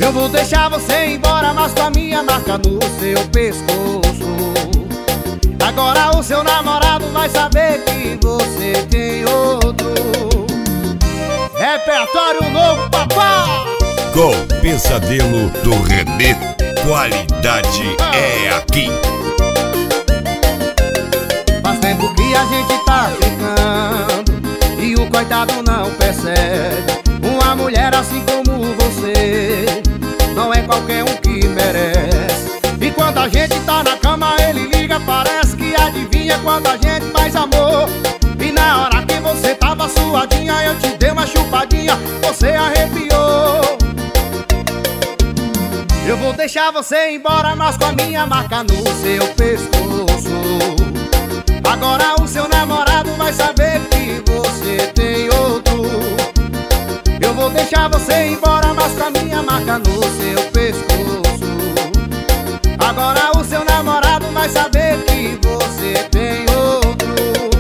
Eu vou deixar você ir embora, mas com a minha marca no seu pescoço. Agora o seu namorado vai saber que você tem outro. Repertório novo, papai! Com Pesadelo do Renê, qualidade é aqui. Faz tempo que a gente tá ficando e o coitado não percebe. Uma mulher assim como você não é qualquer um que merece. E quando a gente tá na cama ele liga, parece que adivinha quando a gente faz amor. E na hora que você tava suadinha eu te dei uma chupadinha, você arrepiou. Eu vou deixar você ir embora, mas com a minha marca no seu pescoço. Agora o seu namorado vai saber que você tem outro. Eu vou deixar você ir embora, mas com a minha marca no seu pescoço. Agora o seu namorado vai saber que você tem outro.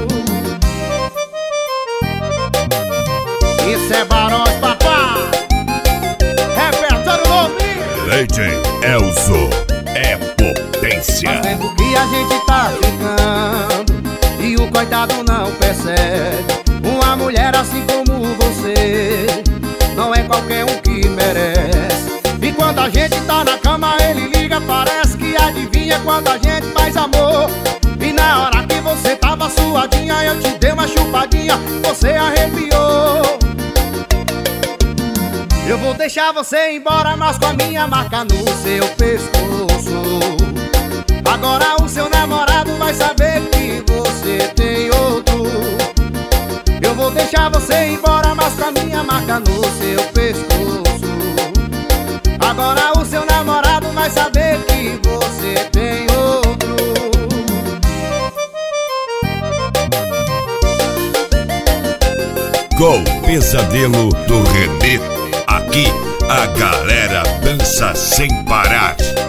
Isso é Barões, papá! Repertório novinho! Leite Elzo é potência. Faz tempo que a gente tá ficando e o coitado não percebe. Uma mulher assim como você não é qualquer um que merece. E quando a gente tá na cama ele liga, parece que adivinha quando a gente faz amor. E na hora que você tava suadinha eu te dei uma chupadinha, você arrepiou. Eu vou deixar você ir embora, mas com a minha marca no seu pescoço. Agora o seu namorado vai saber que você tem outro. Eu vou deixar você ir embora, mas com a minha marca no seu pescoço. Agora o seu namorado vai saber que você tem outro. Com Pesadelo do Renê, aqui a galera dança sem parar.